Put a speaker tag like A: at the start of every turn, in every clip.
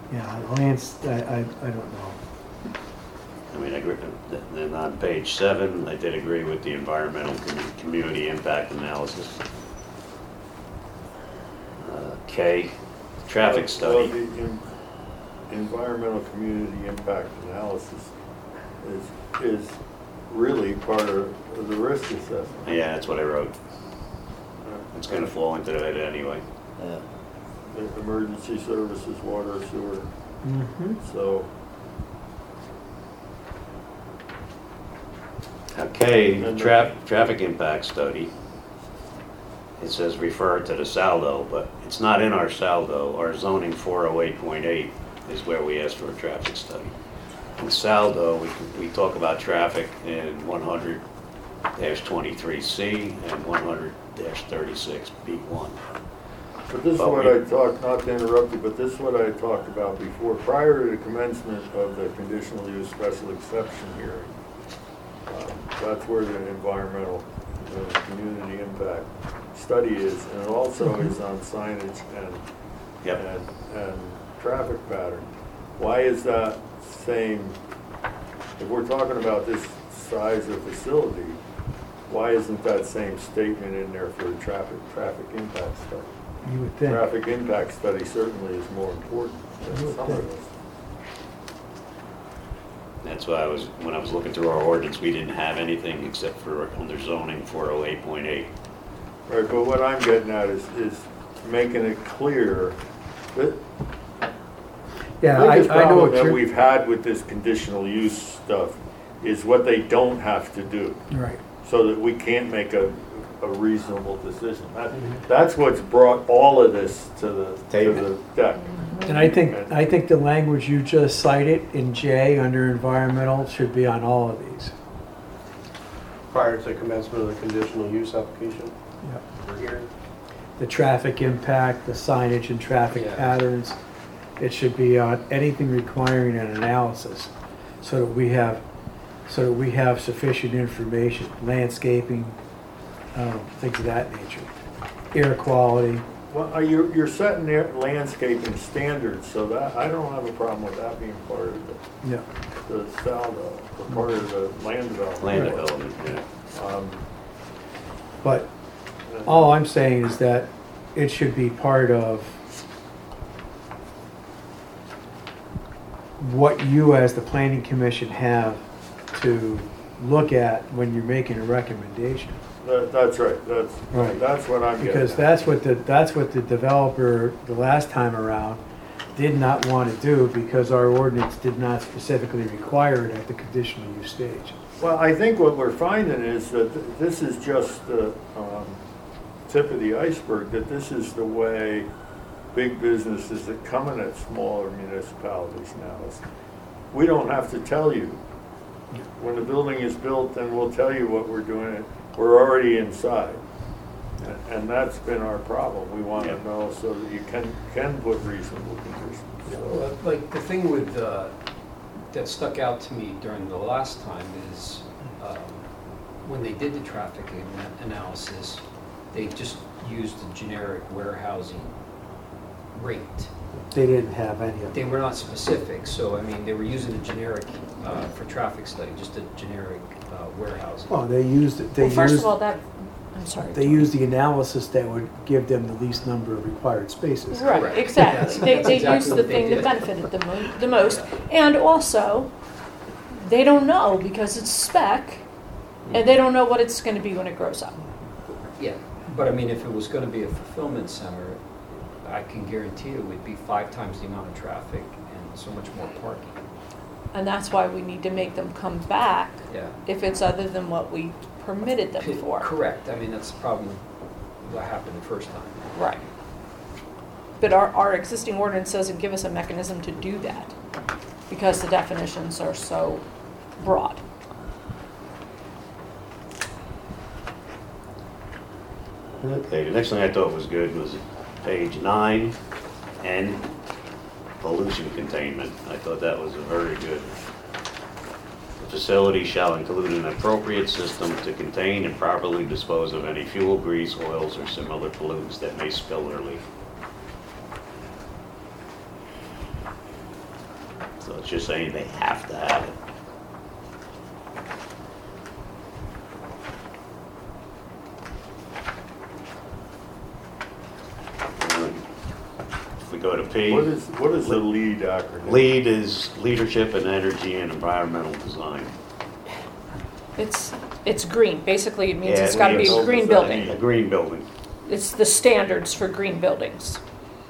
A: Yeah, Lance, I don't know.
B: I mean, I agree, then on page 7, I did agree with the environmental community impact analysis. K, traffic
C: Well,
B: study.
C: the environmental community impact analysis is really part of the risk assessment.
B: Yeah, that's what I wrote. It's gonna fall into that anyway.
C: The emergency services, water, sewer,
A: Mm-hmm.
C: so.
B: Okay,
C: And
B: traffic impact study. It says refer to the saldo, but it's not in our saldo. Our zoning 408.8 is where we asked for a traffic study. In saldo, we talk about traffic in 100-23C and 100-36B1.
C: But this is what I talked, not to interrupt you, but this is what I talked about before. Prior to the commencement of the conditional use special exception hearing, that's where the environmental community impact study is, and it also is on signage and traffic pattern. Why is that same, if we're talking about this size of facility, why isn't that same statement in there for the traffic impact study?
A: You would think.
C: Traffic impact study certainly is more important than some of this.
B: That's why when I was looking through our ordinance, we didn't have anything except for under zoning 408.8.
C: Right, but what I'm getting at is making it clear that
A: Yeah,
C: the biggest
A: I know
C: problem
A: what
C: that
A: you're.
C: we've had with this conditional use stuff is what they don't have to do,
A: Right.
C: so that we can't make a reasonable decision. That's what's brought all of this to the deck.
A: And I think the language you just cited in J under environmental should be on all of these.
D: Prior to commencement of the conditional use application.
A: Yep.
D: We're here.
A: The traffic impact, the signage and traffic
D: Yeah.
A: patterns, it should be on anything requiring an analysis, so that we have sufficient information, landscaping, things of that nature, air quality.
C: Well, you're setting their landscaping standards, so that, I don't have a problem with that being part of
A: Yeah.
C: the saldo, or part of the land development.
B: Land
A: Right.
B: development, yeah.
A: But all I'm saying is that it should be part of what you as the planning commission have to look at when you're making a recommendation.
C: That's right,
A: Right.
C: that's what I'm getting
A: Because
C: at.
A: that's what the developer, the last time around, did not want to do, because our ordinance did not specifically require it at the conditional use stage.
C: Well, I think what we're finding is that this is just the tip of the iceberg, that this is the way big businesses that come in at smaller municipalities now. We don't have to tell you. When the building is built, then we'll tell you what we're doing. We're already inside. And that's been our problem. We want to know so that you can put reasonable conditions. So,
E: Well, like the thing with, that stuck out to me during the last time is when they did the traffic analysis, they just used a generic warehousing rate.
A: They didn't have any of
E: They
A: it.
E: were not specific, so I mean, they were using a generic, for traffic study, just a generic warehousing.
A: Well, they used,
F: Well, first of all, I'm sorry.
A: they used the analysis that would give them the least number of required spaces.
F: Right,
E: Correct.
F: exactly.
E: That's
F: They
E: exactly
F: used the
E: what they
F: thing that
E: did.
F: benefited them the most. And also, they don't know because it's spec, and they don't know what it's gonna be when it grows up.
E: Yeah, but I mean, if it was gonna be a fulfillment center, I can guarantee it would be 5 times the amount of traffic and so much more parking.
F: And that's why we need to make them come back
E: Yeah.
F: if it's other than what we permitted them for.
E: Correct, I mean, that's probably what happened the first time.
F: Right. But our existing ordinance doesn't give us a mechanism to do that because the definitions are so broad.
B: Okay, the next thing I thought was good was page 9, and pollution containment. I thought that was a very good. The facility shall include an appropriate system to contain and properly dispose of any fuel, grease, oils, or similar pollutants that may spill or leak. So it's just saying they have to have it. If we go to P.
C: What is the LEED acronym?
B: LEED is Leadership in Energy and Environmental Design.
F: It's green. Basically, it means
B: Yeah,
F: it's got to be a
C: LEED
F: green
C: is
F: building.
B: A green building.
F: It's the standards for green buildings.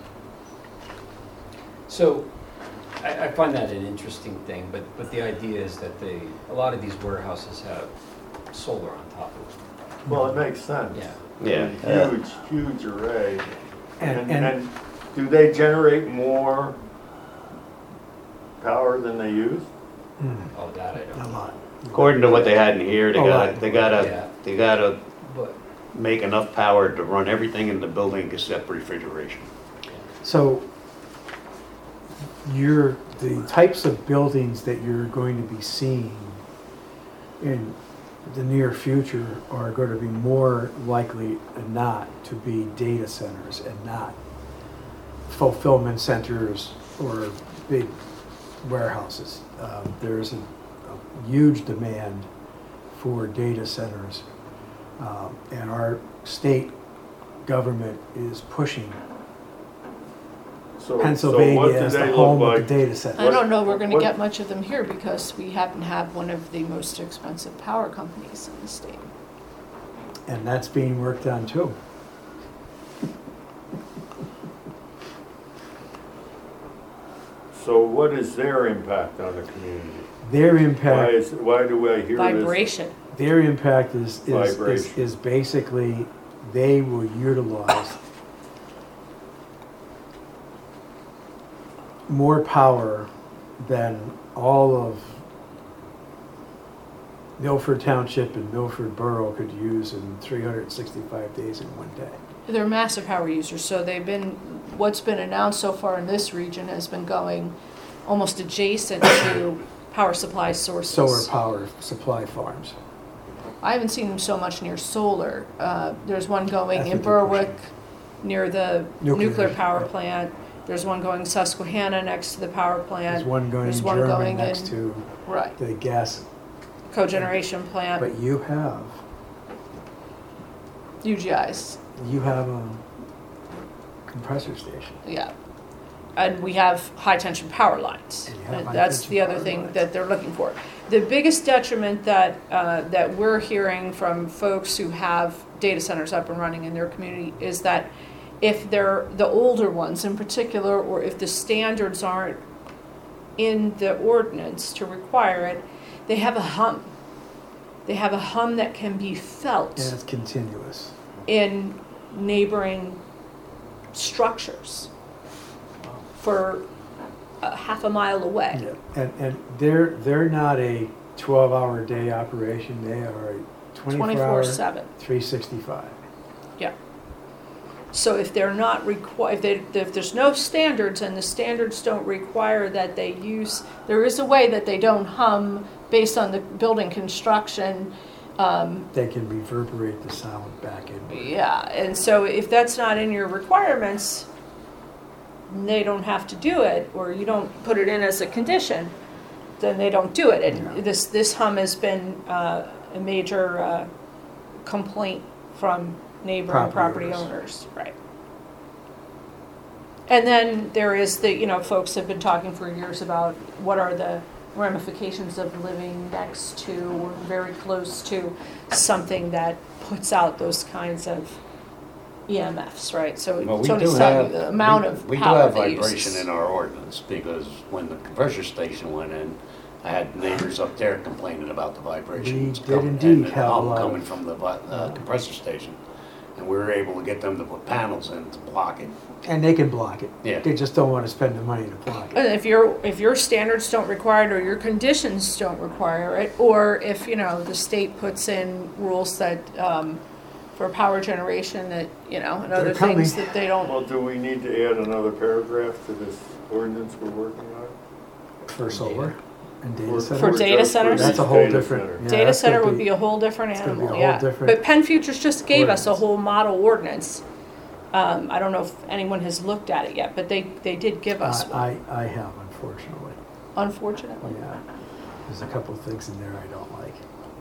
E: So I find that an interesting thing, but the idea is that a lot of these warehouses have solar on top of them.
C: Well, it makes sense.
E: Yeah.
B: Yeah.
C: Huge array.
A: And-
C: And do they generate more power than they use?
E: Oh, that I
A: A
E: don't know.
A: lot.
B: According to what they had in here,
A: A lot.
B: they
E: Yeah.
B: gotta
E: But
B: make enough power to run everything in the building except refrigeration.
A: So the types of buildings that you're going to be seeing in the near future are going to be more likely than not to be data centers and not fulfillment centers or big warehouses. There's a huge demand for data centers, and our state government is pushing
C: So what
A: Pennsylvania
C: do
A: as the
C: they
A: home
C: look
A: of the
C: like?
A: data center.
F: I don't know we're going to
C: What-
F: get much of them here because we happen to have one of the most expensive power companies in the state.
A: And that's being worked on too.
C: So what is their impact on the community?
A: Their impact,
C: Why do I hear this?
F: Vibration.
A: their impact is
C: Vibration.
A: basically they will utilize more power than all of Milford Township and Milford Borough could use in 365 days in one day.
F: They're massive power users, so what's been announced so far in this region has been going almost adjacent to power supply sources.
A: Solar power supply farms.
F: I haven't seen them so much near solar. There's one going
A: That's
F: in
A: what they're
F: Berwick near the
A: Nuclear.
F: nuclear power
A: Right.
F: plant. There's one going Susquehanna next to the power plant.
A: There's one going
F: There's
A: in
F: one
A: German
F: going
A: next
F: in-
A: to
F: Right,
A: the gas,
F: cogeneration plant,
A: but you have
F: UGIs,
A: a compressor station.
F: yeah. And we have high-tension power lines.
A: And you have
F: And that's the
A: high-tension
F: other
A: power
F: thing
A: lines.
F: that they're looking for. The biggest detriment that we're hearing from folks who have data centers up and running in their community is that if they're the older ones in particular, or if the standards aren't in the ordinance to require it, they have a hum. They have a hum that can be felt
A: And it's continuous.
F: in neighboring structures for a half a mile away.
A: Yeah. And they're not a 12-hour day operation, they are a 24-hour,
F: 24/7.
A: 365.
F: Yeah. So if they're not if there's no standards and the standards don't require that they use, there is a way that they don't hum based on the building construction.
A: They can reverberate the sound back in.
F: Yeah, and so if that's not in your requirements, they don't have to do it, or you don't put it in as a condition, then they don't do it. And
A: Yeah.
F: this hum has been a major complaint from neighboring
A: Property
F: property
A: owners.
F: owners, right? And then there is folks have been talking for years about what are the ramifications of living next to or very close to something that puts out those kinds of EMFs, right? So
B: Well, we
F: Tony's
B: do
F: telling you
B: have,
F: the amount of
B: we do
F: power
B: have
F: that
B: vibration
F: uses.
B: in our ordinance, because when the compressor station went in, I had neighbors up there complaining about the vibration.
A: We did indeed
B: and the
A: have a
B: hum
A: lot of-
B: coming from the compressor station. And we were able to get them to put panels in to block it.
A: And they can block it.
B: Yeah.
A: They just don't want to spend the money to block it.
F: And if your standards don't require it, or your conditions don't require it, or if the state puts in rules that for power generation that and other
A: coming.
F: things that they don't.
C: Well, do we need to add another paragraph to this ordinance we're working on?
A: For solar and data
C: For-
A: centers.
F: For data centers?
A: That's a whole different.
C: Center.
A: yeah,
F: Data
A: that's
F: center
A: gonna
F: would be a whole different
A: it's gonna be
F: animal,
A: a whole
F: yeah.
A: different
F: But Penn Futures just gave us a
A: ordinance.
F: whole model ordinance. I don't know if anyone has looked at it yet, but they did give us one.
A: I have, unfortunately.
F: unfortunately.
A: Yeah, there's a couple of things in there I don't like.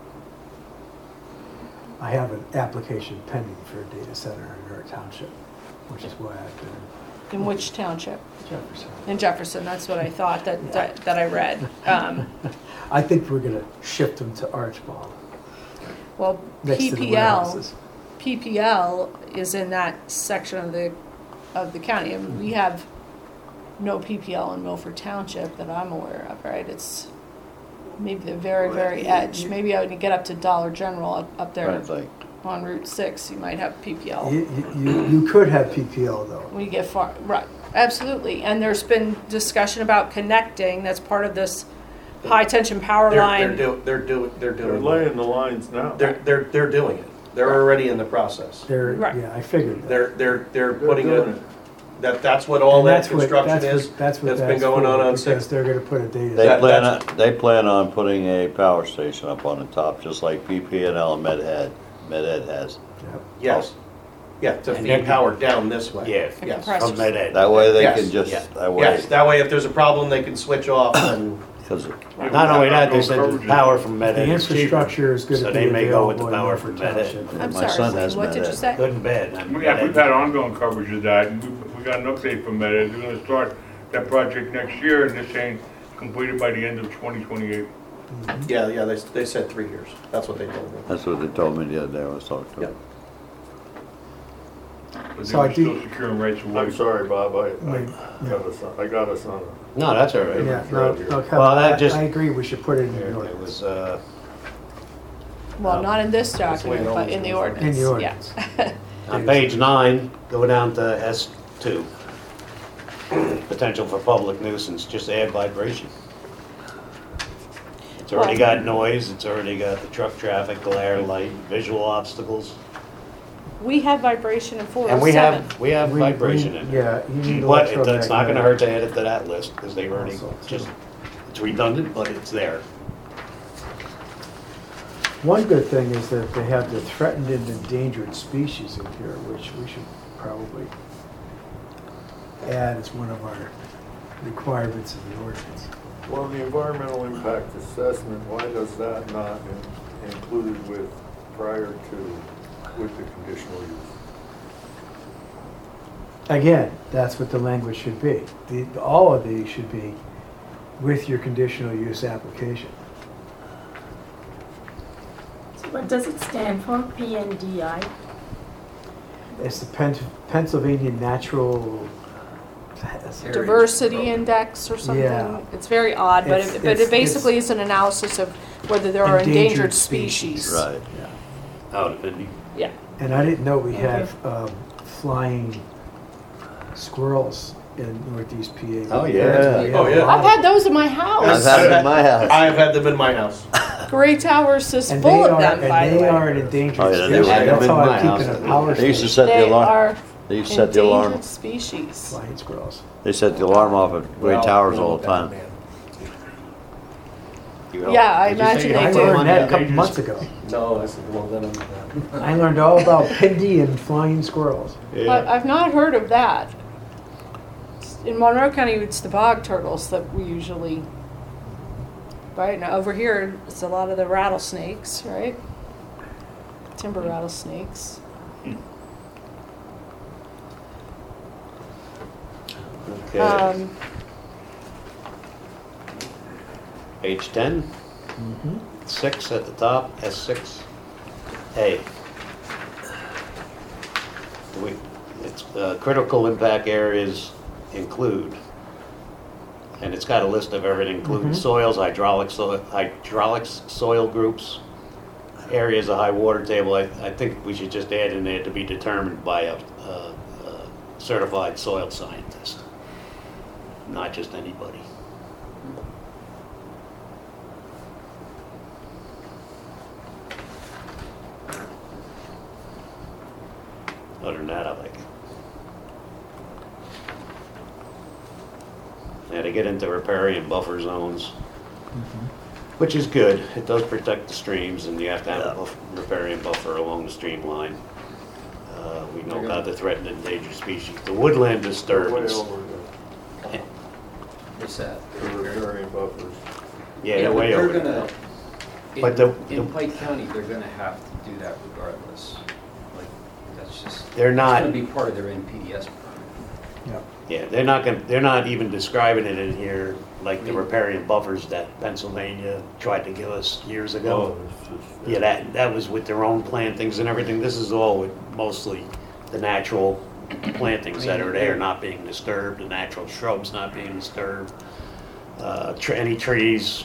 A: I have an application pending for a data center in our township, which is why I've been
F: In which township?
A: in Jefferson.
F: In Jefferson, that's what I thought that I read.
A: I think we're gonna shift them to Archbald,
F: Well,
A: next to the
F: PPL,
A: warehouses.
F: PPL is in that section of the county. I mean, we have no PPL in Milford Township that I'm aware of, right? It's maybe the very, very edge. Maybe I would get up to Dollar General up there
G: Right, like,
F: on Route 6, you might have PPL.
A: You could have PPL though.
F: When you get far, right, absolutely. And there's been discussion about connecting, that's part of this high-tension power line.
D: They're doing
C: They're
D: it.
C: laying the lines now.
D: They're doing it. They're already in the process.
A: They're,
F: Right.
A: yeah, I figured that.
D: They're putting
C: doing
D: it, that's what all
A: And
D: that
A: that's what-
D: construction
A: that's
D: is.
A: what- That's what
D: that's been
A: that's
D: going
A: for,
D: on
A: because
D: 6.
A: they're gonna put a data.
G: they
D: That-
G: plan
D: that's-
G: on, they plan on putting a power station up on the top, just like PPL and Med-Ed has.
A: Yep.
D: Yes. Yeah, to
B: And
D: feed
B: then-
D: power down this way.
B: Yeah,
F: And
D: Yes.
F: compressors.
B: from Med Ed.
G: That way they
D: Yes,
G: can just,
B: yeah.
G: that way,
D: Yes, that way if there's a problem, they can switch off and,
G: because
B: Not only that, they said the power from Med
A: The
B: Ed is cheaper.
A: infrastructure is gonna
B: So
A: be
B: they may go with the
A: available in
B: power
A: Milford
B: from Med Ed.
A: Township.
F: I'm
G: my
F: sorry,
G: son
F: Steve,
G: has
F: what did you
G: Med-Ed.
F: say?
B: Good and bad. I mean,
H: Yeah,
B: Med
H: we've
B: Ed-
H: had ongoing coverage of that, and we got an update from that. They're gonna start that project next year, and they're saying completed by the end of 2028.
D: yeah, they said 3 years. That's what they told me.
G: that's what they told me the other day I was talking to
D: Yep.
G: them.
H: But
A: So I
H: they're still
A: do-
H: securing rights of way.
C: I'm sorry, Bob, I
A: Wait,
C: got us on
B: No, that's all right.
A: Yeah, no, okay,
B: Well, that just-
A: I agree, we should put it in the
B: It
A: ordinance.
B: was,
F: Well, not in this
D: That's the way it
F: document, but
D: always
F: in the
D: goes.
F: ordinance.
A: In the
F: Yeah.
A: ordinance.
B: on page 9, go down to S2. Potential for public nuisance, just add vibration. It's already got noise, it's already got the truck traffic, glare, light, visual obstacles.
F: We have vibration in
B: And we
F: 407.
B: have vibration in it.
A: Yeah, you need
B: But it's not gonna
A: electromagnetic.
B: hurt to add it to that list, because they've already
A: Also,
B: just, it's redundant, but it's there.
A: One good thing is that they have the threatened and endangered species in here, which we should probably add as one of our requirements in the ordinance.
C: Well, the environmental impact assessment, why does that not included with prior to, with the conditional use?
A: Again, that's what the language should be. All of these should be with your conditional use application.
I: What does it stand for, PNDI?
A: It's the Pennsylvania Natural.
F: Diversity index or something.
A: Yeah.
F: It's very odd, but
A: It's-
F: it basically is an analysis of whether there are endangered species.
G: Right.
B: Oh, it could be.
F: Yeah.
A: And I didn't know we have flying squirrels in Northeast PA.
G: Oh, yeah.
A: Apparently we
D: Oh,
A: have a
D: yeah.
A: lot
F: I've
A: of-
F: had those in my
G: I've
F: house.
G: had it in my house.
D: I have had them in my house.
F: Gray Towers is
A: And
F: full
A: they
F: of
A: are,
F: them, by
A: and
F: the
A: they
F: way.
A: are an endangered
G: Oh, yeah, they
A: species.
G: were-
A: That's how
B: in my
A: I'm keeping
B: house.
A: a power
G: They used to
A: station.
G: set the
F: They
G: alarm,
F: are
G: they used to set the alarm,
F: endangered species.
A: Flying squirrels.
G: they set the alarm off at Great
D: Well,
G: Towers
D: no,
G: all the time.
D: man.
B: You know,
F: Yeah, I
B: did you say
F: imagine
B: you
F: they
A: I
B: had
F: do.
B: one
A: learned that a
B: on
A: couple
B: the
A: months ago.
D: No, I said, well, then I'm,
A: I learned all about Pindy and flying squirrels.
F: But I've not heard of that. In Monroe County, it's the bog turtles that we usually, right? Now, over here, it's a lot of the rattlesnakes, right? Timber rattlesnakes.
B: Okay, page 10,
A: Mhm.
B: 6 at the top, S6A. It's critical impact areas include, and it's got a list of everything, including
A: Mhm.
B: soils, hydraulics, soil groups, areas of high water table. I think we should just add in there to be determined by a certified soil scientist, not just anybody. Other than that, I like it. Yeah, to get into riparian buffer zones, which is good. It does protect the streams, and you have to have a riparian buffer along the stream line. We know about the threatened and endangered species. The woodland
C: Way
B: disturbance.
C: over
E: What's that?
C: the riparian buffers.
B: Yeah, they're
E: but
B: way over
E: gonna-
B: that.
E: in-
B: But the-
E: In Pike County, they're gonna have to do that regardless. Like, that's just.
B: They're not-
E: It's gonna be part of their NPDS permit.
B: Yeah, they're not even describing it in here like the riparian buffers that Pennsylvania tried to give us years ago. Yeah, that was with their own plantings and everything. This is all with mostly the natural plantings that are there not being disturbed, the natural shrubs not being disturbed. Any trees,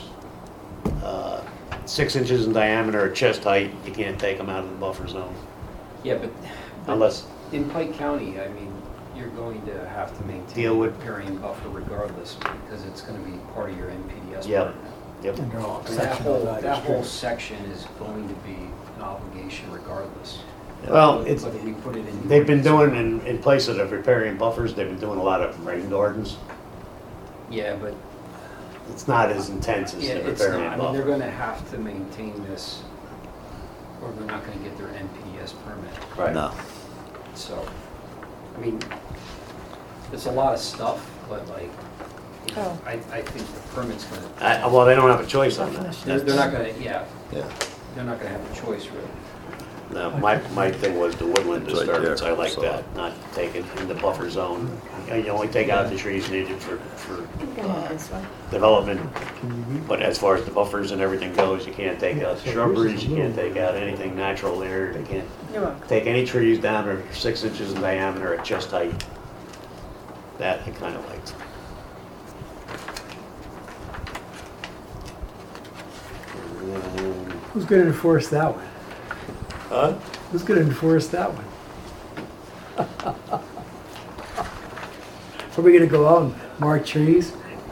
B: 6 inches in diameter or chest height, you can't take them out of the buffer zone.
E: Yeah, but
B: Unless,
E: in Pike County, I mean, you're going to have to maintain
B: Deal
E: a
B: with-
E: riparian buffer regardless, because it's gonna be part of your NPDS
B: Yep.
E: permit.
B: yep.
A: And they're all
E: And that
A: exceptional
E: whole,
A: values,
E: that whole
A: too.
E: section is going to be an obligation regardless.
B: Well, it's,
E: Whether we put it in.
B: they've been doing in place of the riparian buffers, they've been doing a lot of rain gardens.
E: Yeah, but,
B: It's not as intense as
E: yeah,
B: the
E: it's not,
B: riparian
E: I mean, they're
B: buffer.
E: gonna have to maintain this, or they're not gonna get their NPDS permit.
B: Right.
G: No.
E: So, I mean, it's a lot of stuff, but like, you know,
F: Oh.
E: I think the permit's gonna,
B: Well, they don't have a choice on that.
E: they're not gonna, yeah,
G: Yeah.
E: they're not gonna have a choice really.
B: No, my thing was the woodland
G: It's right
B: disturbance, I
G: there,
B: like
G: so.
B: that, not taking in the buffer zone. You only take out the trees needed for development,
A: Can you read?
B: but as far as the buffers and everything goes, you can't take out shrubberies, you can't take out anything natural there, you can't
I: You're welcome.
B: take any trees down to 6 inches in diameter at chest height. That I kind of liked. And then-
A: Who's gonna enforce that one?
B: Huh?
A: Who's gonna enforce that one? Are we gonna go out and mark trees?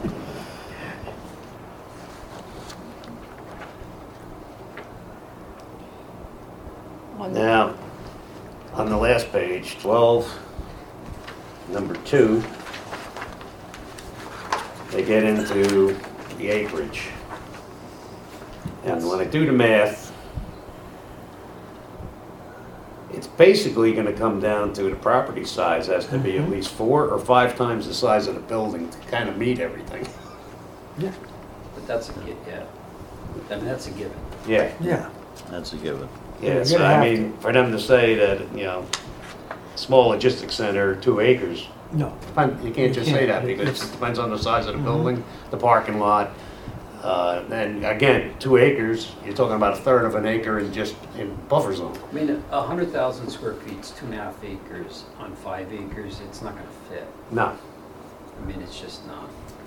F: On the-
B: Now, on the last page, 12, number 2, they get into the acreage. And when I do the math, it's basically gonna come down to the property size has to be at least 4 or 5 times the size of the building to kind of meet everything.
E: But that's a yeah. I mean, that's a given.
B: Yeah.
A: Yeah.
G: That's a given.
B: Yeah,
A: You're
B: so
A: gonna
B: I
A: have
B: mean, for them to say that, you know, small logistics center, 2 acres,
A: No.
B: you can't just say that because it depends on the size of the building, the parking lot. And again, 2 acres, you're talking about a third of an acre in just in buffer zone.
E: I mean, 100,000 square feet is 2.5 acres on 5 acres, it's not gonna fit.
B: No.
E: I mean, it's just not.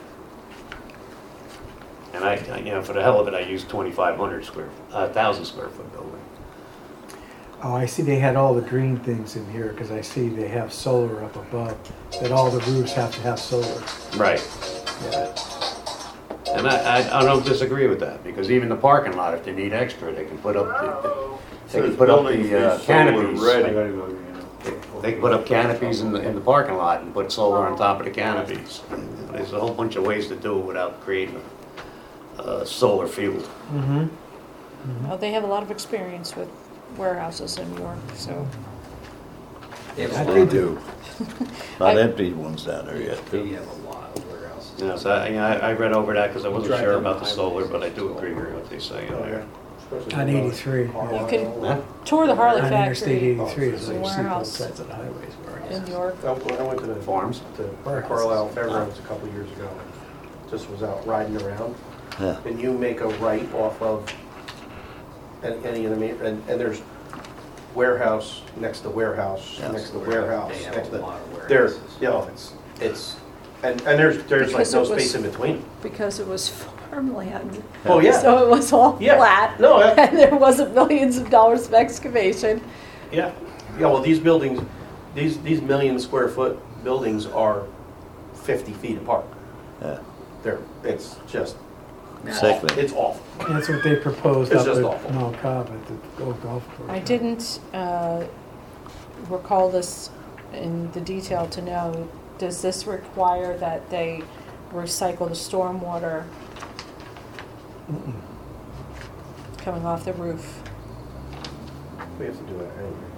B: And you know, for the hell of it, I use 1,000 square foot building.
A: Oh, I see they had all the green things in here, because I see they have solar up above, that all the roofs have to have solar.
B: Right.
A: Yeah.
B: And I don't disagree with that, because even the parking lot, if they need extra, they can put up they can
C: Says
B: put up
C: buildings
B: the
C: be solar
B: canopies.
C: ready.
B: They can put up canopies in the parking lot and put solar on top of the canopies. There's a whole bunch of ways to do it without creating a solar field.
A: Mm-hmm.
F: Well, they have a lot of experience with warehouses in New York, so.
E: They have
A: I
E: a
A: think
E: lot,
A: they
G: do. Not
F: I-
G: empty ones down there yet,
E: they
G: too.
E: have a lot of warehouses.
B: You know, so I read over that because I wasn't
E: Drive
B: sure
E: down
B: about
E: the
B: the solar,
E: highways,
B: but I do
E: it's
B: agree
E: all-
B: with what they say in there.
A: On 83.
F: You can
B: Huh?
F: tour the Harley
A: On Interstate
F: factory
A: 83 is where you see both
F: warehouse
A: sides of the highways where it
F: in
A: is.
F: New York.
D: When I went to the
B: Farms?
D: to Carlisle Fairgrounds a couple years ago, just was out riding around,
G: Yeah.
D: and you make a right off of any of the main, and there's warehouse next to warehouse,
G: Yes.
D: next to warehouse,
E: They have
D: next
E: a
D: to,
E: lot of
D: there,
E: warehouses.
D: you know, it's, and there's like
F: Because
D: no
F: it was-
D: space in between.
F: Because it was farmland.
D: Oh, yeah.
F: So it was all
D: Yeah.
F: flat.
D: No, yeah.
F: And there wasn't millions of dollars of excavation.
D: Yeah, yeah, well, these buildings, these 1 million square foot buildings are 50 feet apart.
G: Yeah.
D: It's just,
G: Sickly.
D: it's awful.
A: That's what they proposed
D: It's
A: up
D: just
A: at
D: awful.
A: Mount Cobb at the old golf course.
F: I didn't recall this in the detail to know, does this require that they recycle the stormwater
A: Mm-mm.
F: coming off the roof?
D: We have to do it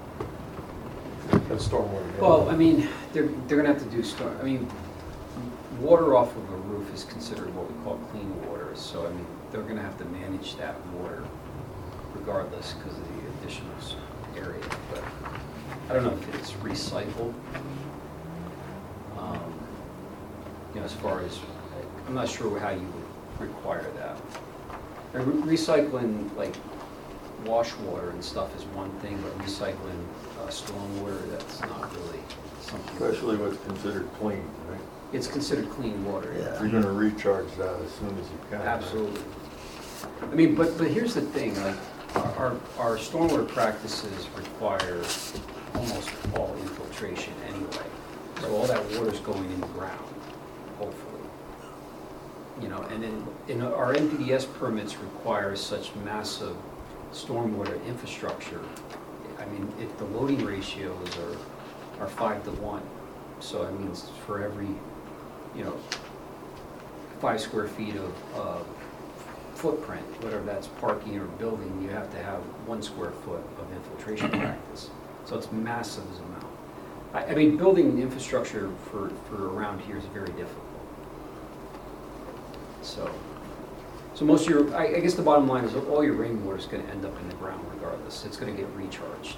D: anyway. That's stormwater.
E: Well, I mean, they're gonna have to do storm, I mean, water off of a roof is considered what we call clean water, so I mean, they're gonna have to manage that water regardless because of the additional area, but I don't know if it's recycled. You know, as far as, I'm not sure how you would require that. And recycling, like, wash water and stuff is one thing, but recycling stormwater, that's not really something.
C: Especially what's considered clean, right?
E: It's considered clean water, yeah.
C: You're gonna recharge that as soon as you can. right?
E: Absolutely. I mean, but here's the thing, like, our stormwater practices require almost all infiltration anyway. So all that water's going in the ground, hopefully. You know, and in our NPDS permits require such massive stormwater infrastructure. I mean, the loading ratios are 5 to 1. So I mean, for every, you know, 5 square feet of footprint, whether that's parking or building, you have to have 1 square foot of infiltration practice. So it's massive as amount. I mean, building infrastructure for around here is very difficult. So most of your, I guess the bottom line is all your rainwater is going to end up in the ground regardless. It's going to get recharged.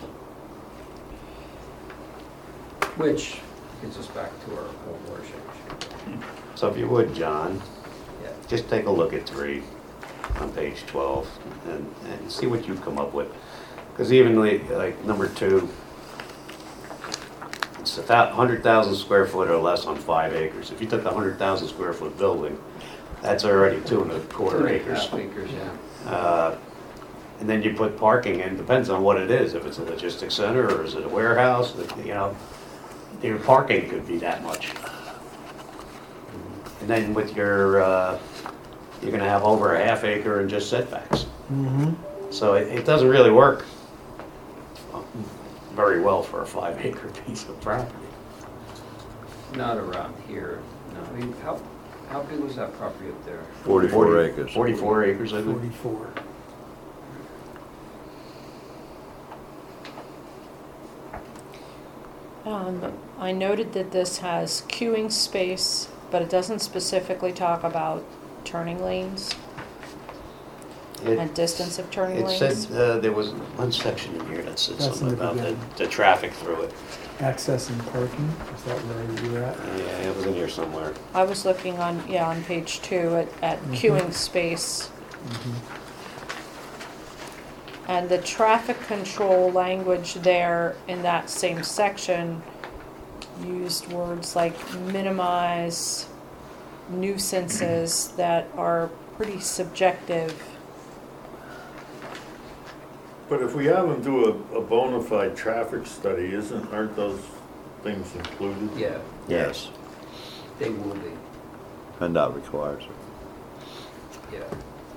E: Which gets us back to our whole watershed issue.
B: So if you would, John,
E: Yeah.
B: just take a look at 3 on page 12 and see what you come up with. Because even like number 2, it's 100,000 square foot or less on 5 acres. If you took a 100,000 square foot building, that's already 2.25 acres.
E: 2.5 acres, yeah.
B: And then you put parking in, depends on what it is. If it's a logistics center or is it a warehouse, you know, your parking could be that much. And then with your, you're gonna have over a half acre in just setbacks.
A: Mm-hmm.
B: So it doesn't really work very well for a 5 acre piece of property.
E: Not around here, no. I mean, how big was that property up there?
G: 44 acres.
B: 44 acres, I think.
A: 44.
F: I noted that this has queuing space, but it doesn't specifically talk about turning lanes and distance of turning
B: It
F: lanes.
B: said, there was one section in here that said
A: That's in
B: something
A: the
B: about
A: beginning.
B: the traffic through it.
A: Access and parking, is that where you were at?
B: Yeah, it was in here somewhere.
F: I was looking on page 2 at queuing space. And the traffic control language there in that same section used words like minimize nuisances that are pretty subjective.
C: But if we have them do a bona fide traffic study, aren't those things included?
E: Yeah,
G: Yes,
E: they will be,
G: and that requires it.
E: yeah.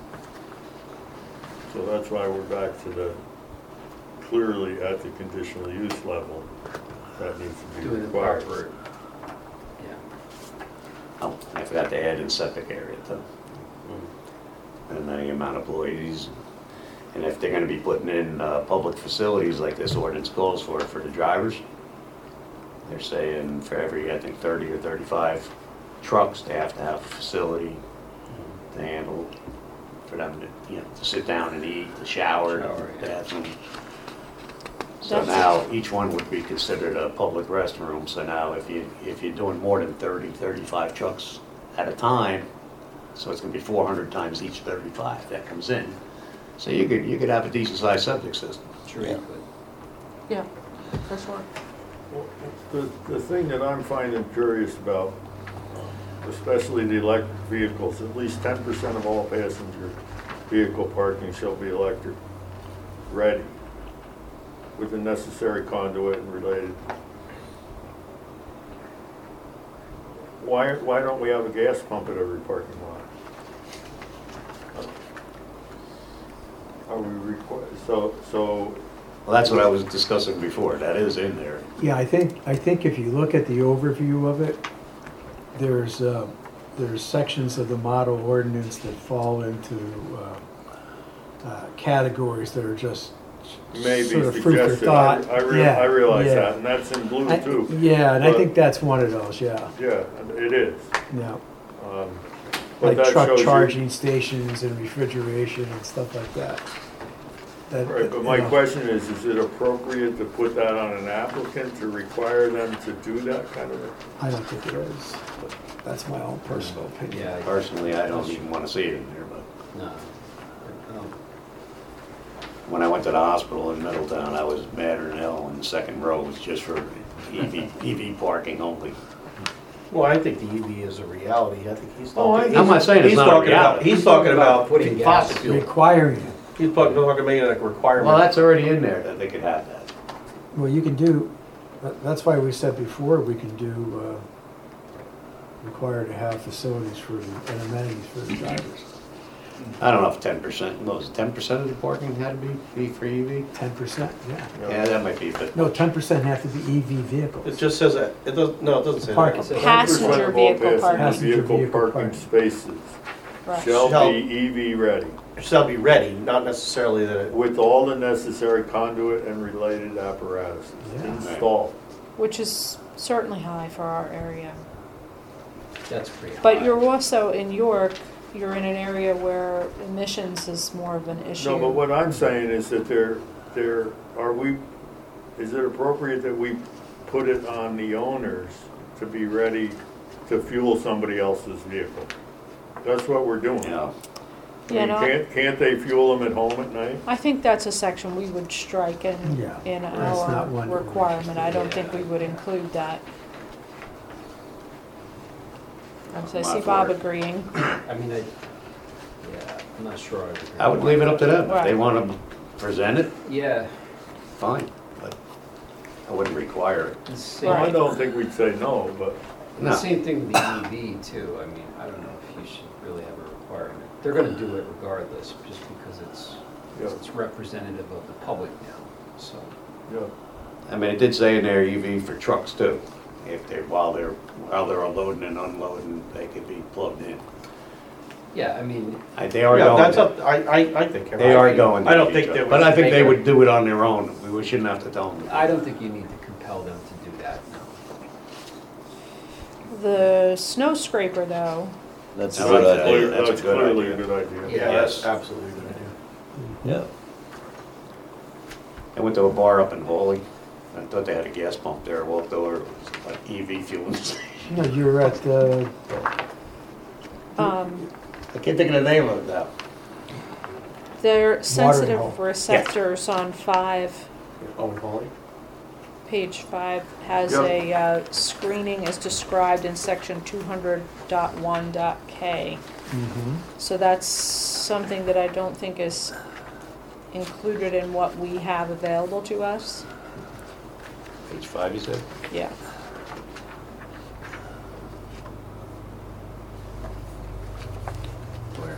C: So that's why we're back to the, clearly at the conditional use level, that needs to be
E: Doing the
C: required.
E: proper, yeah.
B: Oh, I forgot to add in septic area too. And the amount of employees. And if they're gonna be putting in public facilities like this ordinance calls for the drivers, they're saying for every, I think, 30 or 35 trucks, they have to have a facility to handle, for them to, you know, to sit down and eat, to shower, bathroom. So
F: That's-
B: now, each one would be considered a public restroom, so now if you're doing more than 30, 35 trucks at a time, so it's gonna be 400 times each 35 that comes in. So you could have a decent sized septic system.
E: Sure you could.
F: Yeah, for sure.
C: Well, the thing that I'm finding curious about, especially the electric vehicles, at least 10% of all passenger vehicle parking shall be electric ready with the necessary conduit and related. Why don't we have a gas pump at every parking lot? Are we so
B: Well, that's what I was discussing before, that is in there.
A: Yeah, I think if you look at the overview of it, there's sections of the model ordinance that fall into categories that are just
C: maybe
A: sort of food for
C: suggested.
A: thought. Yeah,
C: I realize
A: yeah.
C: that, and that's in blue too.
A: Yeah, and I
C: But-
A: think that's one of those, yeah,
C: Yeah, it is.
A: yeah.
C: But
A: Like
C: that
A: truck
C: shows you-
A: charging stations and refrigeration and stuff like that.
C: Right, but my
A: you know,
C: question is it appropriate to put that on an applicant to require them to do that kind of thing?
A: I don't think it is, but that's my own personal opinion.
E: Yeah,
B: Personally, I don't even want to see it in there, but
E: no.
B: when I went to the hospital in Middletown, I was madder than hell, and the second row was just for EV parking only.
D: Well, I think the EV is a reality. I think he's
B: Oh,
D: talking.
B: I'm not saying it's
D: he's
B: not a
D: talking about-
B: reality.
D: He's talking about
E: Putting
D: putting
E: gas.
D: fossil fuel.
A: Requiring it.
D: He's talking about making it a requirement.
B: Well, that's already in there, that they could have that.
A: Well, you can do, that's why we said before, we can do, require to have facilities for, and amenities for the drivers.
B: I don't know if 10%, what was it, 10% of the parking had to be for EV?
A: 10%, yeah.
B: Yeah, that might be, but
A: No, 10% have to be EV vehicles.
D: It just says that. It doesn't, no, it doesn't say
A: Parking.
D: that.
F: Passenger
C: 10% of all
F: vehicle
C: passenger
F: parking.
A: Passenger
C: vehicle
A: vehicle
C: parking
A: parking.
C: spaces
F: Right.
C: shall
D: Shall-
C: be EV ready,
D: It shall be ready, not necessarily that it.
C: with all the necessary conduit and related apparatuses
A: Yeah.
C: installed.
F: Which is certainly high for our area.
E: That's pretty high.
F: But you're also in York, you're in an area where emissions is more of an issue.
C: No, but what I'm saying is that is it appropriate that we put it on the owners to be ready to fuel somebody else's vehicle? That's what we're doing.
B: you know,
C: I
F: You
C: mean,
F: know,
C: can't they fuel them at home at night?
F: I think that's a section we would strike in,
A: Yeah,
F: in
A: that's
F: our
A: not one that we-
F: requirement. I don't think we would include that. I
B: I'm
F: see
B: not
F: Bob
B: for it.
F: agreeing.
E: I mean, yeah, I'm not sure I would agree.
B: I would leave it up to them. If they
F: Right.
B: want to present it,
E: Yeah.
B: fine, but I wouldn't require it.
E: the same-
C: Well, I
F: Right.
C: don't think we'd say no, but
E: The
B: No.
E: same thing with the EV too. I mean, I don't know if you should really have a requirement. They're gonna do it regardless, just because
C: Yeah.
E: it's representative of the public now, so.
C: yeah.
B: I mean, it did say in there EV for trucks too. If they, while they're unloading and unloading, they could be plugged in.
E: Yeah, I mean,
B: They are
D: Yeah,
B: going.
D: that's up, I think.
B: They are going. to
D: I don't
B: EV
D: think
B: trucks.
D: they would.
B: But I think they
E: make
B: would do it on their own. We shouldn't have to tell them.
E: I don't think you need to compel them to do that, no.
F: The snow scraper though,
G: That's a
B: I
G: good
B: like that.
G: idea.
B: That's a
C: That's
B: good
C: clearly a
B: idea.
C: good idea.
D: Yeah,
B: Yes.
D: that's absolutely a good idea.
G: Yeah.
B: I went to a bar up in Hawley. I thought they had a gas pump there. I walked over, it was like EV fueling station.
A: No, you were at,
B: I can't think of the name of it now.
F: their sensitive
A: hole.
F: receptors on 5,
D: Oh, Holly?
F: page 5, has
C: Yep.
F: a screening as described in section 200.1.k. So that's something that I don't think is included in what we have available to us.
B: Page 5, you said?
F: Yeah.
B: Where?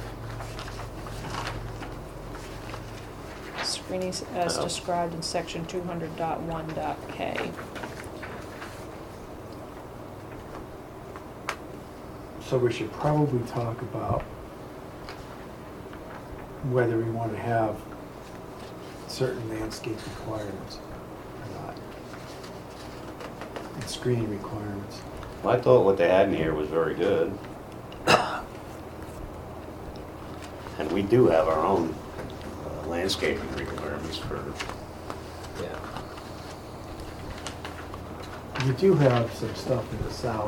F: Screenings as
B: Oh.
F: described in section 200.1.k.
A: so we should probably talk about whether we want to have certain landscape requirements or not. And screening requirements.
B: Well, I thought what they had in here was very good. And we do have our own landscaping requirements for,
E: Yeah.
A: You do have some stuff in the south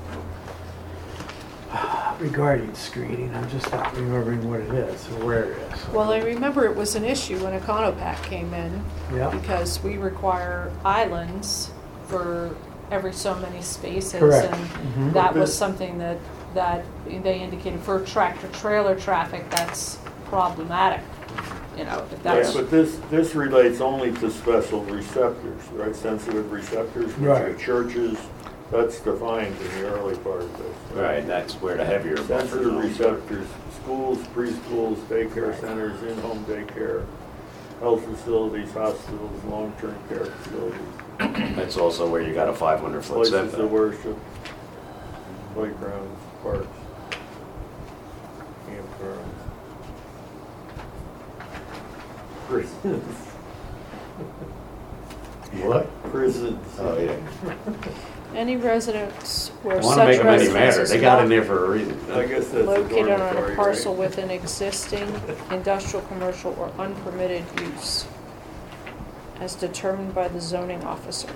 A: regarding screening. I'm just not remembering what it is or where it is.
F: Well, I remember it was an issue when Econopack came in,
A: Yeah,
F: because we require islands for every so many spaces.
A: Correct.
F: And
A: Mhm.
F: that was something that they indicated for tractor-trailer traffic, that's problematic. You know, if
C: Yeah,
F: that's,
C: but this relates only to special receptors, right? Sensitive receptors, which are
A: Right.
C: churches, that's defined in the early part of this.
B: right, and that's where the heavier buffer
C: Sensitive
B: zones are.
C: receptors, schools, preschools, daycare centers, in-home daycare, health facilities, hospitals, long-term care facilities,
B: That's also where you got a 500-foot
C: places of
B: setback.
C: worship, playgrounds, parks, campgrounds. Prisons. residents.
B: Oh, yeah.
F: Any residents where
B: I wanna make
F: such
B: them any
F: residence
B: matter.
F: is
B: They got
F: not
B: in there for a reason.
C: I guess that's a
F: located on
C: dormitory,
F: a parcel
C: right?
F: with an existing industrial, commercial, or unpermitted use as determined by the zoning officer.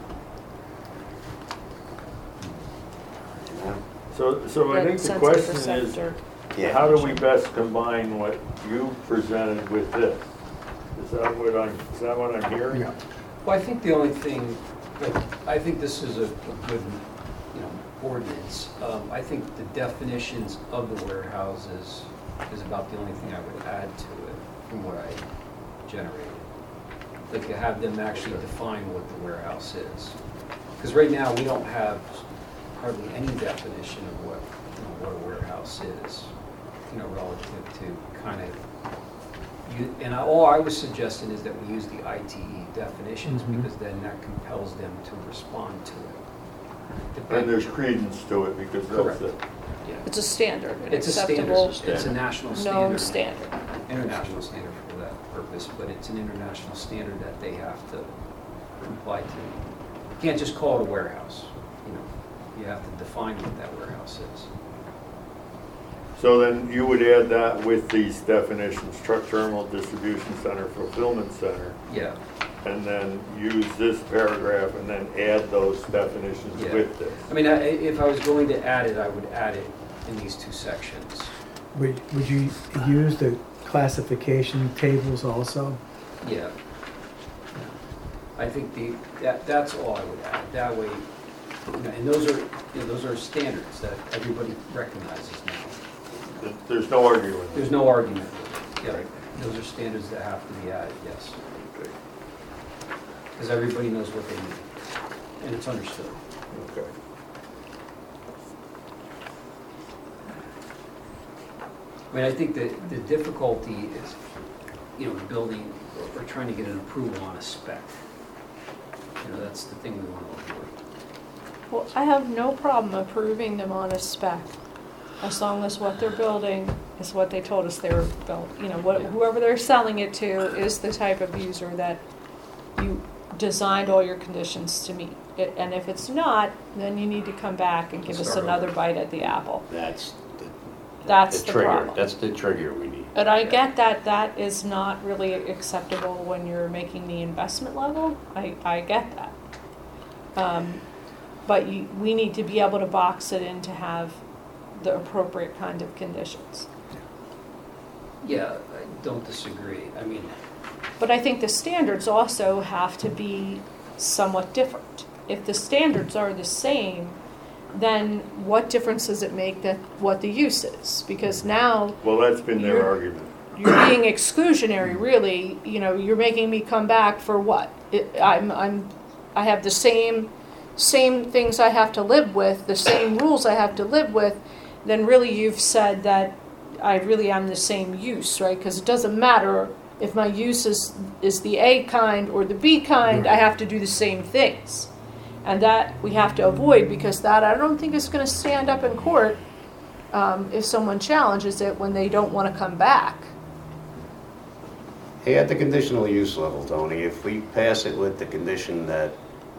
C: So I
F: That
C: think the
F: sensitive
C: question is,
F: receptor.
B: Yeah.
C: how do we best combine what you presented with this? Is that what I'm hearing?
A: Yeah.
E: Well, I think the only thing, like, I think this is a good, ordinance. I think the definitions of the warehouses is about the only thing I would add to it from what I generated. Like, to have them actually define what the warehouse is. Because right now, we don't have hardly any definition of what, what a warehouse is, relative to kind of, and all I was suggesting is that we use the ITE definitions,
A: Mhm.
E: because then that compels them to respond to it.
C: And there's credence to it because
E: Correct.
C: that's it.
E: Yeah.
F: It's a standard, an
E: It's a standard,
F: acceptable,
E: it's a national
F: known
E: standard,
F: standard.
E: international standard for that purpose, but it's an international standard that they have to comply to. You can't just call it a warehouse, you have to define what that warehouse is.
C: So then you would add that with these definitions, truck terminal, distribution center, fulfillment center,
E: Yeah,
C: and then use this paragraph and then add those definitions
E: Yeah.
C: with this.
E: I mean, if I was going to add it, I would add it in these two sections.
A: Would you use the classification tables also?
E: Yeah. I think that's all I would add. That way, and those are standards that everybody recognizes now.
C: There's no argument.
E: There's no argument with it. Yeah, those are standards that have to be added, yes.
C: Okay.
E: Because everybody knows what they need, and it's understood.
C: Okay.
E: I mean, I think that the difficulty is, building or trying to get an approval on a spec. That's the thing we want to avoid.
F: Well, I have no problem approving them on a spec, as long as what they're building is what they told us they were built. Whoever they're selling it to is the type of user that you designed all your conditions to meet. And if it's not, then you need to come back and give us
E: Start
F: another
E: over.
F: bite at the apple.
B: That's
F: That's the
B: trigger.
F: problem.
B: That's the trigger we need.
F: And I get that that is not really acceptable when you're making the investment level. I get that. But we need to be able to box it in to have the appropriate kind of conditions.
E: Yeah, I don't disagree. I mean,
F: But I think the standards also have to be somewhat different. If the standards are the same, then what difference does it make that what the use is? Because now
C: Well, that's been their
F: You're-
C: argument.
F: you're being exclusionary, really. You're making me come back for what? I have the same things I have to live with, the same rules I have to live with. Then really you've said that I really am the same use, right? Because it doesn't matter if my use is the A kind or the B kind. I have to do the same things, and that we have to avoid, because that I don't think is going to stand up in court if someone challenges it when they don't want to come back.
B: Hey, at the conditional use level, Tony, if we pass it with the condition that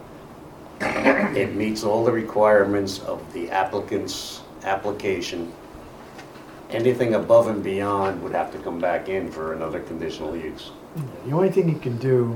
B: it meets all the requirements of the applicant's application, anything above and beyond would have to come back in for another conditional use.
A: The only thing you can do,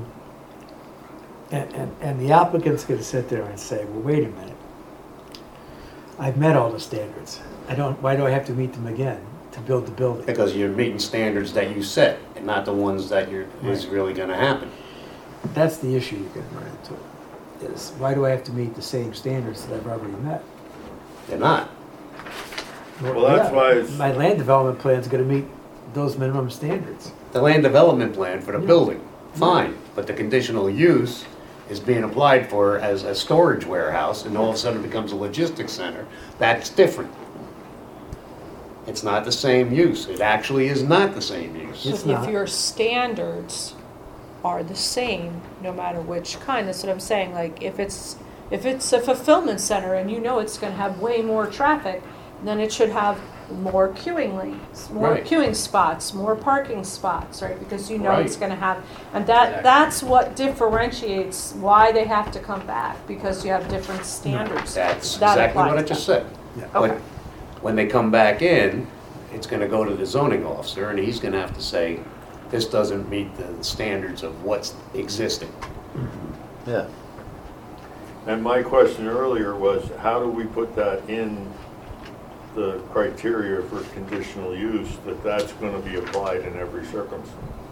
A: and the applicant's gonna sit there and say, well, wait a minute. I've met all the standards. Why do I have to meet them again to build the building?
B: Because you're meeting standards that you set, and not the ones that is really gonna happen.
A: That's the issue you're gonna run into, is why do I have to meet the same standards that I've already met?
B: They're not.
C: Well, that's
A: yeah,
C: why it's-
A: my land development plan's gonna meet those minimum standards.
B: The land development plan for the building, fine, but the conditional use is being applied for as a storage warehouse, and all of a sudden it becomes a logistics center. That's different. It's not the same use. It actually is not the same use.
A: It's
F: So
A: not.
F: if your standards are the same, no matter which kind, that's what I'm saying. Like if it's a fulfillment center and it's going to have way more traffic, then it should have more queuing lanes, more
E: Right.
F: queuing spots, more parking spots, right? Because you know
E: Right.
F: it's gonna have, and
E: Exactly.
F: that's what differentiates why they have to come back, because you have different standards.
B: That's
F: that
B: exactly
F: apply
B: what I
F: to
B: just
F: them.
B: said.
F: Okay.
B: But when they come back in, it's gonna go to the zoning officer, and he's gonna have to say, this doesn't meet the standards of what's existing.
G: Yeah.
C: And my question earlier was, how do we put that in the criteria for conditional use, that that's gonna be applied in every circumstance?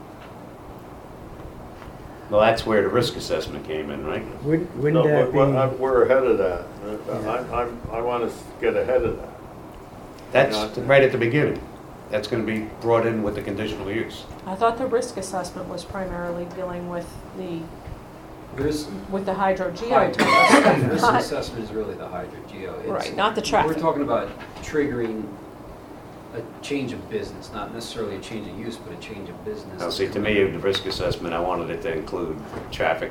B: Well, that's where the risk assessment came in, right?
A: Wouldn't
C: No,
A: that be,
C: we're ahead of that.
A: Yeah.
C: I want to get ahead of that.
B: That's right at the beginning. That's gonna be brought in with the conditional use.
F: I thought the risk assessment was primarily dealing with the
E: There's,
F: hydro-geo
E: risk
F: not,
E: assessment is really the hydro-geo. It's-
F: right, not the traffic.
E: We're talking about triggering a change of business, not necessarily a change of use, but a change of business.
B: Now, see, to me, the risk assessment, I wanted it to include traffic,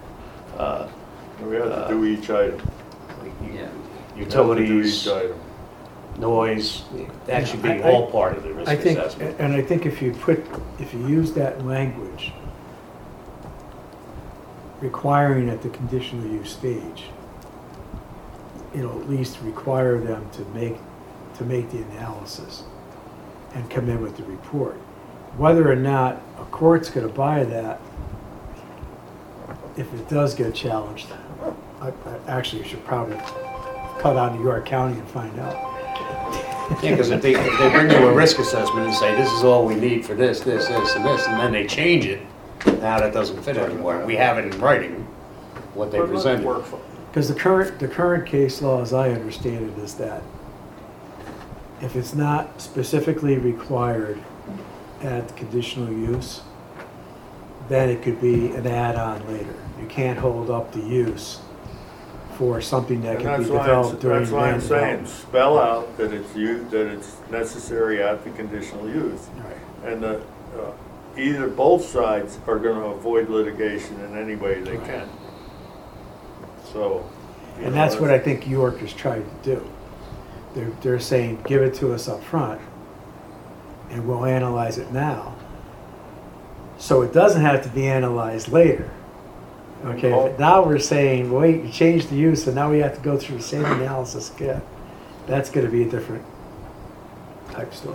C: We have to do each item.
E: Yeah.
C: We have to do
B: utilities,
C: each item.
B: noise, that should be
A: I-
B: all part of the risk
A: I think,
B: assessment.
A: and I think if you use that language, requiring at the conditional use stage, it'll at least require them to make the analysis and come in with the report. Whether or not a court's gonna buy that, if it does get challenged, I actually should probably cut out New York County and find out.
B: Yeah, because if they bring you a risk assessment and say, this is all we need for this, and this, and then they change it, now that doesn't fit anymore. We have it in writing, what they
C: But let's
B: presented.
C: work for-
A: Because the current case law, as I understand it, is that if it's not specifically required at conditional use, then it could be an add-on later. You can't hold up the use for something that
C: And
A: can be
C: that's why
A: developed during
C: that's why I'm
A: land
C: saying,
A: development.
C: spell out that it's necessary at the conditional use.
A: Right.
C: And either both sides are gonna avoid litigation in any way they can. So. you
A: And
C: know,
A: that's what I think York is trying to do. They're saying, give it to us up front, and we'll analyze it now. So it doesn't have to be analyzed later. Okay,
C: Oh.
A: but now we're saying, wait, you changed the use, and now we have to go through the same analysis again. That's gonna be a different type story.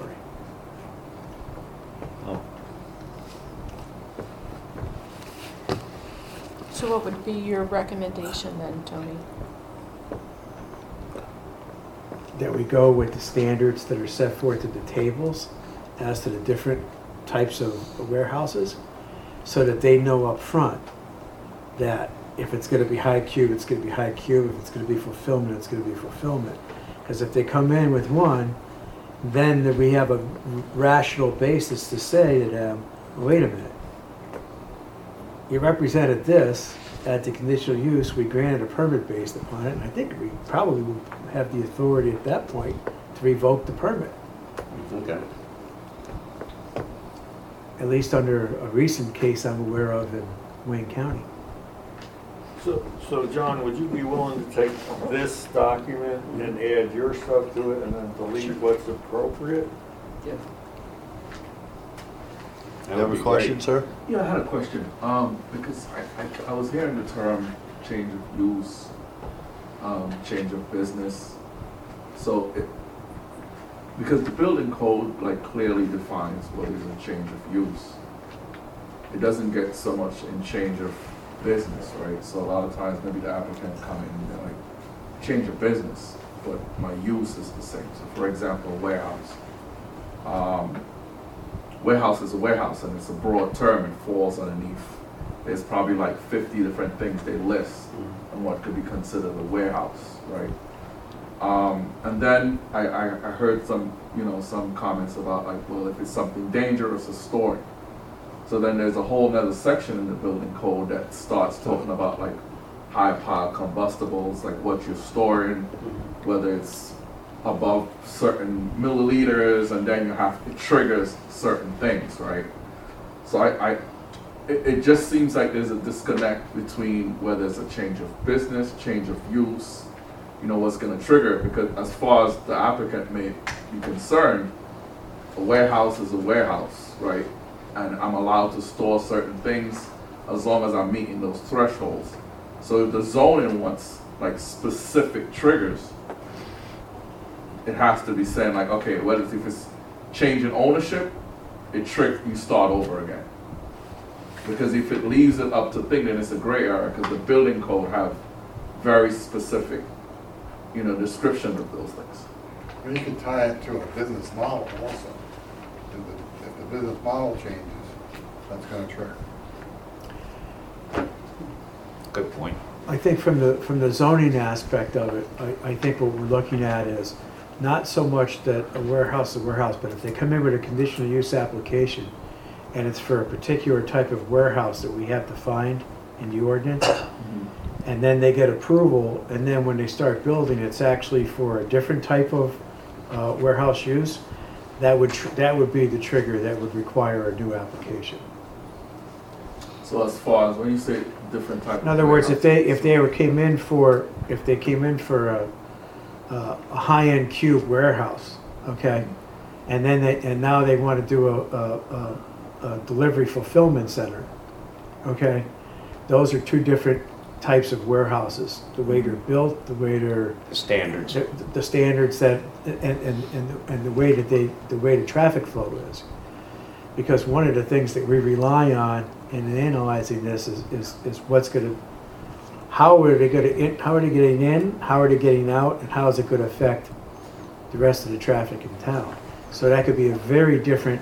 G: Oh.
F: So what would be your recommendation then, Tony?
A: That we go with the standards that are set forth in the tables as to the different types of warehouses, so that they know up front that if it's gonna be high cube, it's gonna be high cube, if it's gonna be fulfillment, it's gonna be fulfillment. Because if they come in with one, then we have a rational basis to say to them, wait a minute, you represented this at the conditional use, we granted a permit based upon it, and I think we probably would have the authority at that point to revoke the permit,
B: Okay.
A: at least under a recent case I'm aware of in Wayne County.
C: So John, would you be willing to take this document and add your stuff to it and then delete what's appropriate?
E: Yeah.
B: That
G: You have
B: would
G: a
B: be
G: question,
B: great.
G: sir?
J: Yeah, I had a question, because I was hearing the term change of use, change of business. So because the building code like clearly defines what is a change of use. It doesn't get so much in change of business, right? So a lot of times maybe the applicant come in and they're like, change of business, but my use is the same. So for example, warehouse. Warehouse is a warehouse and it's a broad term, it falls underneath. There's probably like 50 different things they list on what could be considered a warehouse, right? And then I heard some comments about like, well, if it's something dangerous or storing. So then there's a whole nother section in the building code that starts talking about like high power combustibles, like what you're storing, whether it's above certain milliliters, and then you have to trigger certain things, right? So it just seems like there's a disconnect between whether it's a change of business, change of use, what's gonna trigger it, because as far as the applicant may be concerned, a warehouse is a warehouse, right? And I'm allowed to store certain things as long as I'm meeting those thresholds. So if the zoning wants like specific triggers, it has to be saying like, okay, if it's changing ownership, you start over again. Because if it leaves it up to thing, then it's a gray area, because the building code have very specific, description of those things.
K: Well, you can tie it to a business model also. If the business model changes, that's gonna trigger.
B: Good point.
A: I think from the zoning aspect of it, I think what we're looking at is not so much that a warehouse is a warehouse, but if they come in with a conditional use application and it's for a particular type of warehouse that we have defined in the ordinance, and then they get approval, and then when they start building, it's actually for a different type of warehouse use, that would be the trigger that would require a new application.
J: So as far as when you say different type
A: In other words, if they came in for a high-end cube warehouse, okay, and now they want to do a delivery fulfillment center, okay, those are two different types of warehouses. The way they're built, the way they're
B: The standards.
A: the standards that and the way the traffic flow is. Because one of the things that we rely on in analyzing this is what's going to, how are they getting in, how are they getting out, and how is it going to affect the rest of the traffic in town. So that could be a very different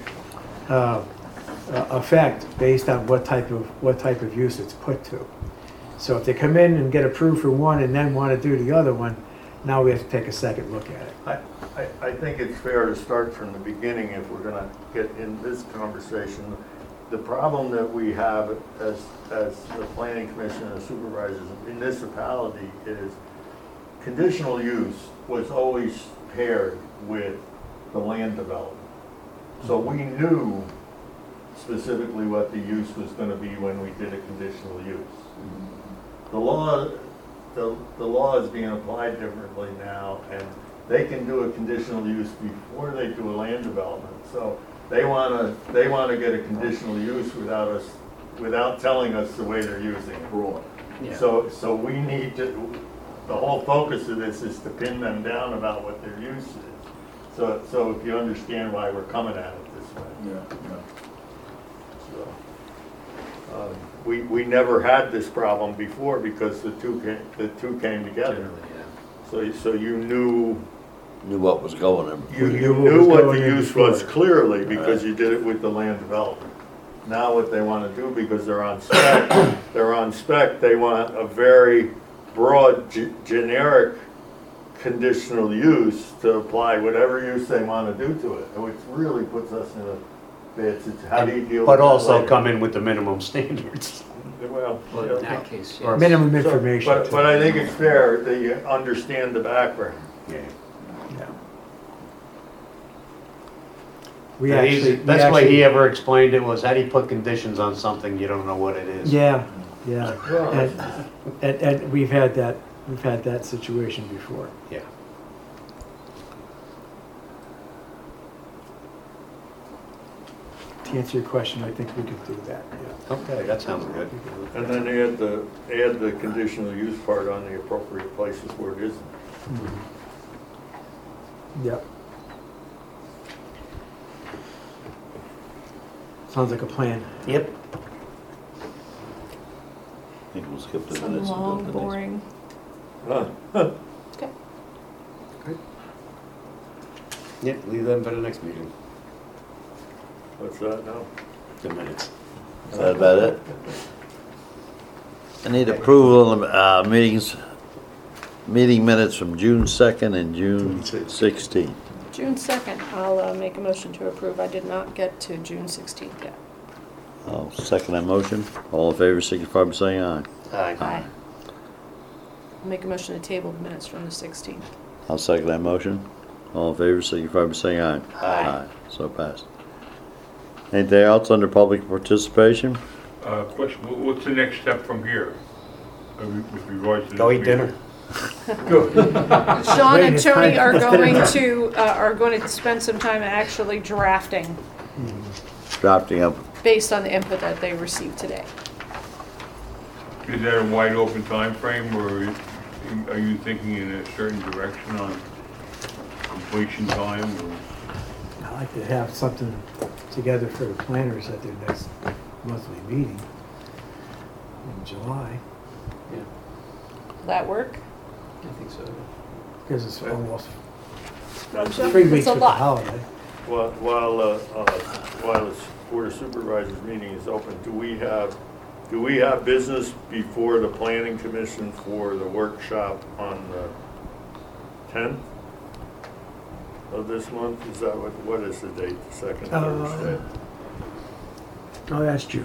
A: effect based on what type of use it's put to. So if they come in and get approved for one and then want to do the other one, now we have to take a second look at it.
C: I think it's fair to start from the beginning if we're gonna get in this conversation. The problem that we have as the planning commission and the supervisors of municipality is conditional use was always paired with the land development. So we knew specifically what the use was gonna be when we did a conditional use. The law is being applied differently now, and they can do a conditional use before they do a land development. So they wanna get a conditional use without telling us the way they're using it.
J: broad.
E: Yeah.
C: So we need to, the whole focus of this is to pin them down about what their use is. So if you understand why we're coming at it this way.
J: Yeah.
C: So, we never had this problem before because the two came together.
E: Generally, yeah.
C: So you knew
G: what was going on.
C: you
A: knew what
C: knew
A: was
C: what
A: going
C: the
A: in
C: use
A: before.
C: was clearly because you did it with the land development. Now what they want to do, because they're on spec, they want a very broad generic conditional use to apply whatever use they want to do to it, which really puts us in a bad situation. How do you deal with
B: But
C: that
B: also
C: later?
B: come in with the minimum standards.
C: Well,
E: Well, in that case, yes.
A: Minimum
C: So,
A: information.
C: But I think it's fair that you understand the background.
B: Yeah.
A: Yeah. We actually.
B: Best way he ever explained it was, how do you put conditions on something you don't know what it is?
A: Yeah.
C: Well,
A: And we've had that situation before.
B: Yeah.
A: To answer your question, I think we could do that, yeah.
B: Okay, that sounds good.
C: And then add the conditional use part on the appropriate places where it isn't.
A: Yep. Sounds like a plan.
B: Yep.
G: I think we'll skip the
F: Some
G: minutes. and go to
F: long,
G: the next.
F: boring. Okay.
B: Yep, leave them for the next meeting.
C: What's that now?
B: The minutes.
G: Is that about it? I need approval of meeting minutes from June 2nd and June 16th.
F: June 2nd, I'll make a motion to approve. I did not get to June 16th yet.
G: I'll second that motion. All in favor, signify by saying aye.
F: Aye. I'll make a motion to table the minutes from the 16th.
G: I'll second that motion. All in favor, signify by saying aye.
B: Aye.
G: So passed. Anything else under public participation?
H: Question, what's the next step from here? With regards to
B: Go
H: this
B: eat dinner.
H: meeting?
F: Sean
A: Wait,
F: and
A: it's
F: Tony
A: time-
F: are going to spend some time actually drafting
G: Drafting up.
F: based on the input that they received today.
H: Is that a wide open time frame, or are you thinking in a certain direction on completion time? Or?
A: I'd like to have something together for the planners at their next monthly meeting in July,
F: Will that work?
E: I think so.
A: because it's almost
F: It's
A: 3 weeks
F: a
A: with the
F: lot.
A: holiday.
C: While the Board of Supervisors meeting is open, do we have business before the planning commission for the workshop on the 10th of this month? Is that what is the date, the second Thursday?
A: Oh, that's June.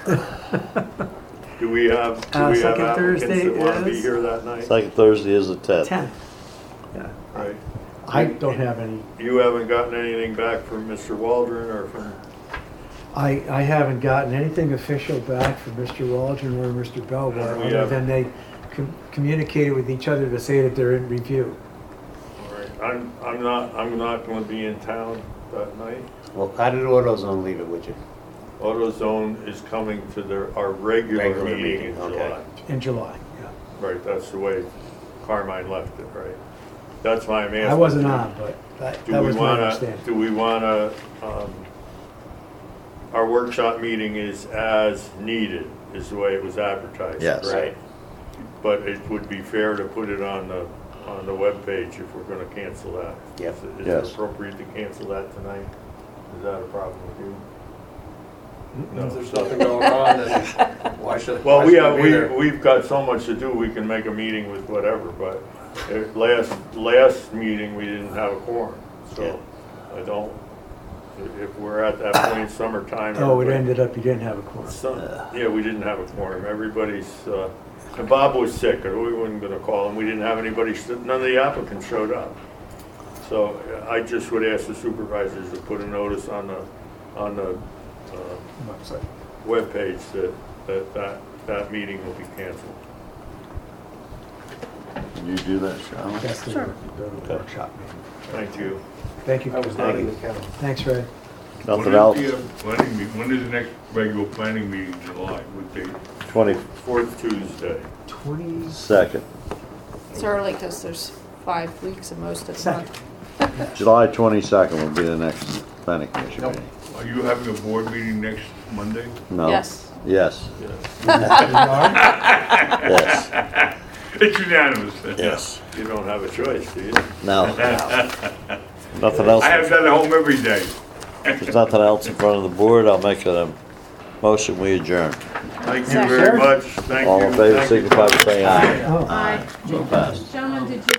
C: Do we have
A: second
C: applicants
A: Thursday
C: that want to be
A: is-
C: here that night?
G: Second Thursday is the 10th.
A: 10th. Yeah.
C: Right.
A: I don't have any,
C: You haven't gotten anything back from Mr. Waldron or from,
A: I haven't gotten anything official back from Mr. Waldron or Mr. Belvoir,
C: We
A: other
C: have-
A: than they communicated with each other to say that they're in review.
C: all right, I'm not going to be in town that night.
B: Well, how did AutoZone leave it with you?
C: AutoZone is coming to our regular
B: Regular
C: meeting
B: meeting,
C: in
B: okay.
C: July.
A: In July, yeah.
C: Right, that's the way Carmine left it, right? That's why I'm asking.
A: I wasn't on, but that was my understanding.
C: Do we wanna, our workshop meeting is as needed, is the way it was advertised,
G: Yes.
C: correct? But it would be fair to put it on the webpage if we're gonna cancel that.
B: Yep.
C: Is
G: Yes.
C: it appropriate to cancel that tonight? Is that a problem with you? No.
D: If there's nothing going on, then why should,
C: Well,
D: why
C: we
D: should
C: have,
D: we be there?
C: we've got so much to do, we can make a meeting with whatever, but last meeting, we didn't have a quorum, so I don't, if we're at that point, summertime.
A: Oh, it
C: everybody-
A: ended up you didn't have a quorum.
C: Yeah, we didn't have a quorum, everybody's, and Bob was sick, or we weren't gonna call him, we didn't have anybody, none of the applicants showed up. So I just would ask the supervisors to put a notice on the
A: Website.
C: webpage that meeting will be canceled.
G: Can you do that, Sean?
A: That's the
F: Sure.
A: workshop meeting.
C: Thank you.
A: Thank you.
D: I was not in the county.
A: Thanks, Ray.
G: Nothing else?
H: When is the next regular planning meeting in July? What date?
G: 22nd.
C: Fourth Tuesday.
A: 22nd.
F: It's early because there's 5 weeks of most of the month.
G: July 22nd will be the next planning commission
D: Nope.
G: meeting.
H: Are you having a board meeting next Monday?
G: No?
F: Yes.
G: Yes,
A: Yeah.
G: yes,
H: It's unanimous.
G: yes.
C: You don't have a choice, do you?
G: No. Nothing else?
H: I have that at home every day.
G: If there's nothing else in front of the board, I'll make a motion, we adjourn.
C: Thank you very much. Thank you.
G: All in favor,
C: Thank you.
G: signify by saying aye.
A: Oh.
F: Aye.
G: So passed.
F: Gentlemen, did you